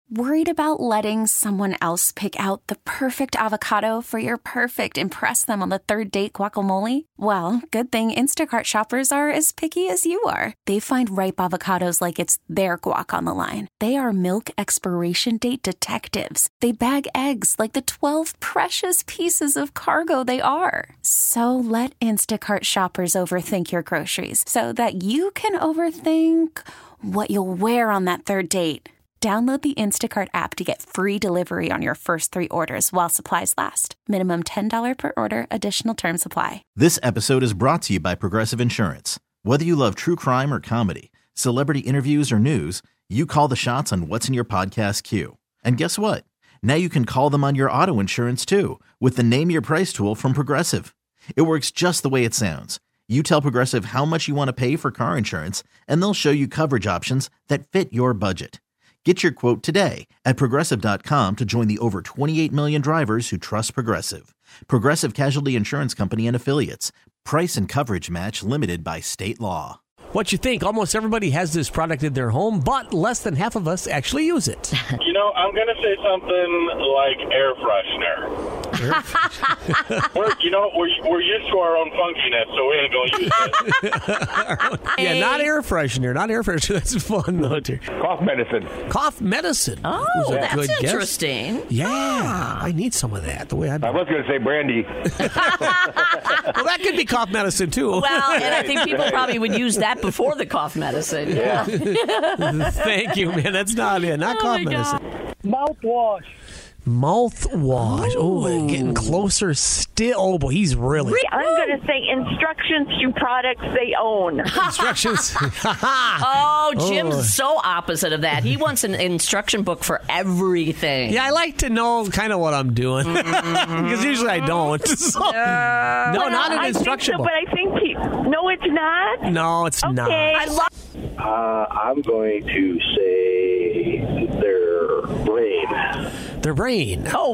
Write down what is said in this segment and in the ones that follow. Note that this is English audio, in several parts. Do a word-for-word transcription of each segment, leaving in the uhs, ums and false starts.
Worried about letting someone else pick out the perfect avocado for your perfect impress them on the third date guacamole? Well, good thing Instacart shoppers are as picky as you are. They find ripe avocados like it's their guac on the line. They are milk expiration date detectives. They bag eggs like the twelve precious pieces of cargo they are. So let Instacart shoppers overthink your groceries so that you can overthink what you'll wear on that third date. Download the Instacart app to get free delivery on your first three orders while supplies last. Minimum ten dollars per order. Additional terms apply. This episode is brought to you by Progressive Insurance. Whether you love true crime or comedy, celebrity interviews or news, you call the shots on what's in your podcast queue. And guess what? Now you can call them on your auto insurance too with the Name Your Price tool from Progressive. It works just the way it sounds. You tell Progressive how much you want to pay for car insurance, and they'll show you coverage options that fit your budget. Get your quote today at Progressive dot com to join the over twenty-eight million drivers who trust Progressive. Progressive Casualty Insurance Company and Affiliates. Price and coverage match limited by state law. What you think? Almost everybody has this product in their home, but less than half of us actually use it. You know, I'm going to say something like air freshener. we're, you know, we're, we're used to our own funkiness, so we ain't going to use it. Yeah, not air freshener. Not air freshener. That's fun, though, too. Cough medicine. Cough medicine. Oh, that's good interesting. Guess. Yeah, ah. I need some of that. The way I, I was going to say brandy. Well, that could be cough medicine, too. Well, and I think people probably would use that before the cough medicine. Yeah. Thank you, man. That's not it. Not oh cough medicine. Mouthwash. Mouthwash. Oh, oh, getting closer still. Oh, boy, he's really. I'm going to say instructions to products they own. Instructions. oh, Jim's oh. so opposite of that. He wants an instruction book for everything. Yeah, I like to know kind of what I'm doing. Because mm-hmm. usually I don't. So, uh, no, well, not an I instruction think so, book. But I think pe- no, it's not. No, it's okay. not. I love. Uh, I'm going to say their brain. Their brain. Oh.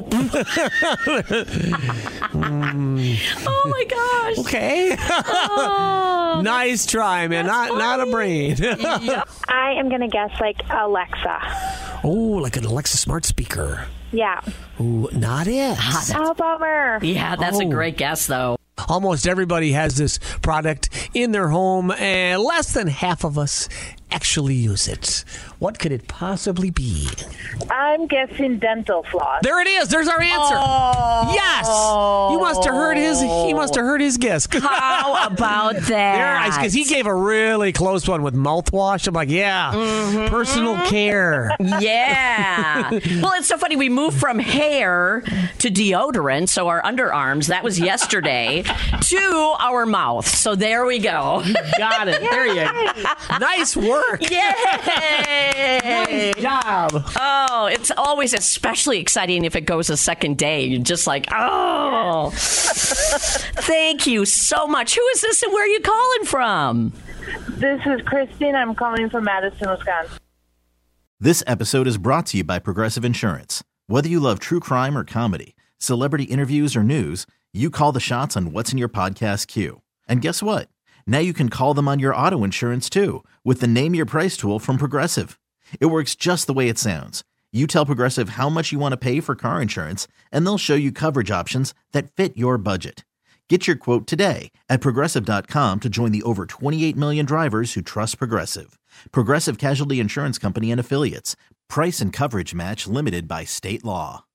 mm. Oh my gosh. Okay. Oh, nice try, man. Not funny. not a brain. Yep. I am going to guess like Alexa. Oh, like an Alexa smart speaker. Yeah. Ooh, not it. Ah, Oh, bummer. yeah, that's Oh. a great guess, though. Almost everybody has this product in their home, and less than half of us actually use it. What could it possibly be? I'm guessing dental floss. There it is. There's our answer. Oh. Yes. You must have heard his. He must have heard his guess. How about that? Because he gave a really close one with mouthwash. I'm like, yeah, mm-hmm. Personal care. Yeah. Well, it's so funny. We moved from hair to deodorant, so our underarms, that was yesterday, to our mouth. So there we go. Got it. There you go. Nice work. Yay. Nice job. Oh, it's always especially exciting if it goes a second day. You're just like, oh. Thank you so much. Who is this and where are you calling from? This is Christine. I'm calling from Madison, Wisconsin. This episode is brought to you by Progressive Insurance. Whether you love true crime or comedy, celebrity interviews or news, you call the shots on what's in your podcast queue. And guess what? Now you can call them on your auto insurance too with the Name Your Price tool from Progressive. It works just the way it sounds. You tell Progressive how much you want to pay for car insurance, and they'll show you coverage options that fit your budget. Get your quote today at Progressive dot com to join the over twenty-eight million drivers who trust Progressive. Progressive Casualty Insurance Company and Affiliates. Price and coverage match limited by state law.